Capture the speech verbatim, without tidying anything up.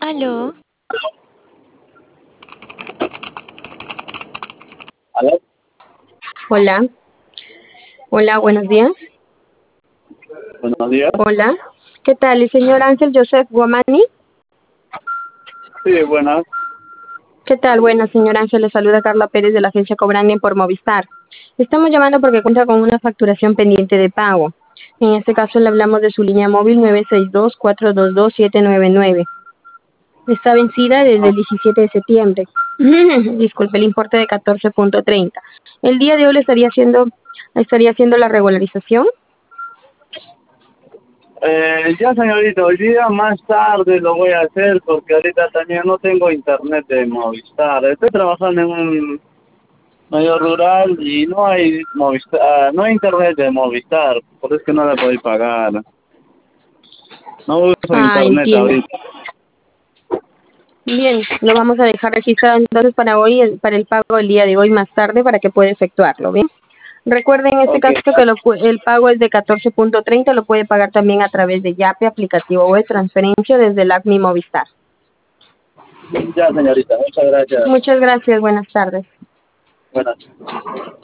Aló, ¿Aló? Hola, hola, buenos días. Buenos días. Hola, ¿qué tal? El señor Ángel Joseph Guamani. Sí, buenas. ¿Qué tal? Bueno, señor Ángel, le saluda Carla Pérez de la agencia Cobranding por Movistar. Estamos llamando porque cuenta con una facturación pendiente de pago. En este caso le hablamos de su línea móvil nueve seis dos, cuatro dos dos, siete nueve nueve. Está vencida desde Ah, el diecisiete de septiembre. Disculpe, el importe de catorce punto treinta. El día de hoy le estaría haciendo, estaría haciendo la regularización. eh, ya, señorita, hoy día más tarde lo voy a hacer porque ahorita también no tengo internet de Movistar. Estoy trabajando en un medio rural y no hay Movistar, no hay internet de Movistar, por eso es que no la podéis pagar. No uso Ah, internet entiendo. ahorita. Bien, lo vamos a dejar registrado entonces para hoy, el- para el pago del día de hoy más tarde para que pueda efectuarlo, ¿bien? Recuerden en este Ok, caso que lo pu- el pago es de catorce punto treinta, lo puede pagar también a través de Yape, aplicativo o de transferencia desde el app Mi Movistar. ya, señorita, muchas gracias. Muchas gracias, buenas tardes. Buenas.